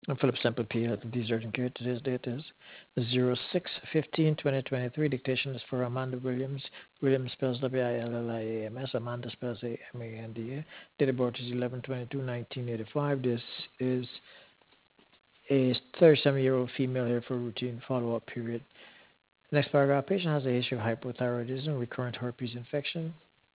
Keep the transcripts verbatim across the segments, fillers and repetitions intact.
I'm Philip Semple P. at These Urgent Care. Today's date is zero six fifteen twenty twenty-three. Dictation is for Amanda Williams. Williams spells W I L L I A M S. Amanda spells A M A N D A. Date of birth is eleven twenty-two nineteen eighty-five. This is a thirty-seven-year-old female here for routine follow-up period. Next paragraph. Patient has a history of hypothyroidism, recurrent herpes infection.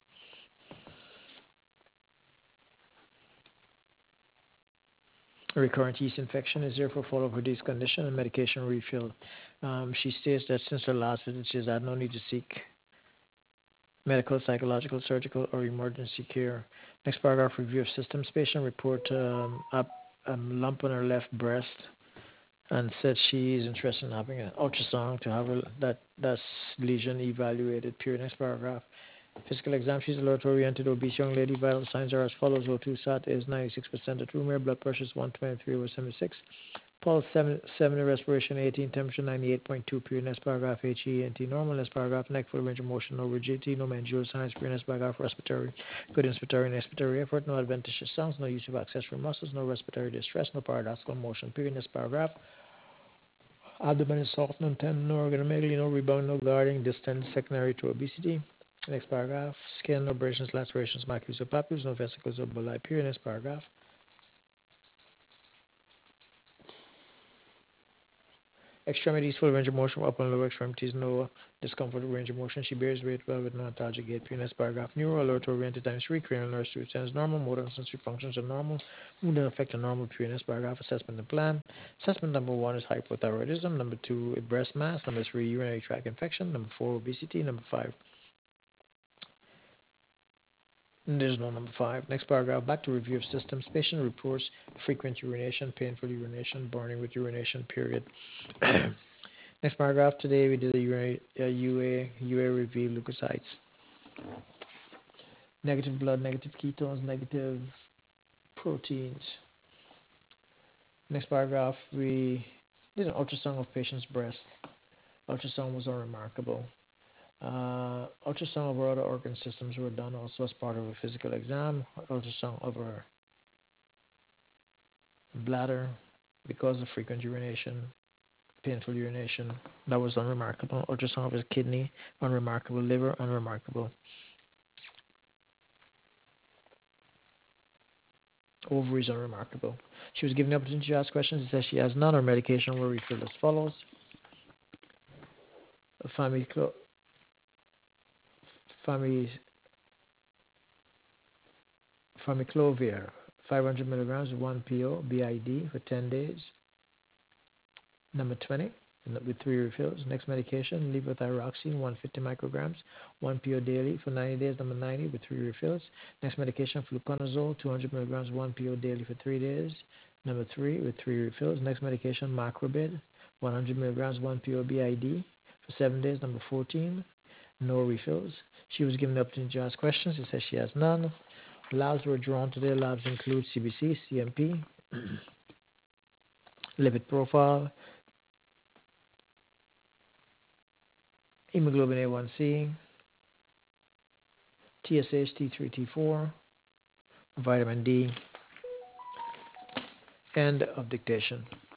Recurrent yeast infection is therefore followed for this condition and medication refill. Um, she states that since her last visit, she has had no need to seek medical, psychological, surgical, or emergency care. Next paragraph, review of systems. Patient report um, a um, lump on her left breast and said she is interested in having an ultrasound to have her, that that's lesion evaluated. Period. Next paragraph. Physical exam. She's a alert-oriented obese young lady. Vital signs are as follows. O two sat is ninety-six percent at room air. Blood pressure is one twenty-three over seventy-six. Pulse seven, seventy, respiration eighteen, temperature ninety-eight point two. Period. Next paragraph. H E N T normal. Next paragraph. Neck full range of motion. No rigidity. No mandibular signs. Period. Next paragraph. Respiratory. Good inspiratory and expiratory effort. No adventitious sounds. No use of accessory muscles. No respiratory distress. No paradoxical motion. Period. Next paragraph. Abdomen is soft, non tender, no organomegaly, no rebound, no guarding, distant, secondary to obesity. Next paragraph. Skin, no abrasions, lacerations, macules, or papules, no vesicles or bulli. Period. Next paragraph. Extremities, full range of motion, upper and lower extremities, no discomfort or range of motion. She bears weight well with no antalgic gait. Period. Next paragraph. Neuro alert oriented times three, cranial nerves to sense normal, motor and sensory functions are normal, mood and affect are normal. Period. Next paragraph. Assessment and plan. Assessment number one is hypothyroidism. Number two, breast mass. Number three, urinary tract infection. Number four, obesity. Number five, there's no number five. Next paragraph, back to review of systems. Patient reports frequent urination, painful urination, burning with urination, period. Next paragraph, today we did a UA, U A, U A review, leukocytes. Negative blood, negative ketones, negative proteins. Next paragraph, we did an ultrasound of patient's breast. Ultrasound was unremarkable. Uh, ultrasound of her other organ systems were done also as part of a physical exam. Ultrasound of her bladder because of frequent urination, painful urination. That was unremarkable. Ultrasound of his kidney, unremarkable. Liver, unremarkable. Ovaries, unremarkable. She was given the opportunity to ask questions. It says she has none. Her medication were refilled as follows. Famiclo- Fami- Famiclovir, five hundred milligrams, one P O, B I D for ten days. Number twenty, with three refills. Next medication, levothyroxine, one hundred fifty micrograms, one P O daily for ninety days. Number ninety, with three refills. Next medication, fluconazole, two hundred milligrams, one P O daily for three days. Number three, with three refills. Next medication, macrobid, one hundred milligrams, one P O B I D for seven days. Number fourteen, no refills. She was given the opportunity to ask questions. It says she has none. Labs were drawn today. Labs include C B C, C M P, lipid profile, hemoglobin A one C, T S H, T three, T four, vitamin D, end of dictation.